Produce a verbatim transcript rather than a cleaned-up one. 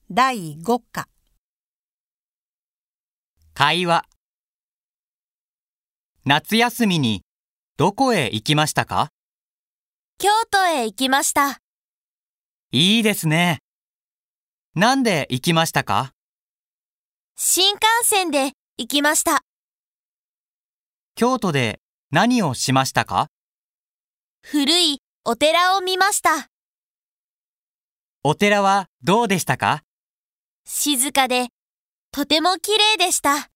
だいご課。 会話。夏休みにどこへ行きましたか？ 京都へ行きました。 いいですね。なんで行きましたか？ 新幹線で行きました。 京都で何をしましたか？ 古いお寺を見ました。 お寺はどうでしたか？ 静かでとても綺麗でした。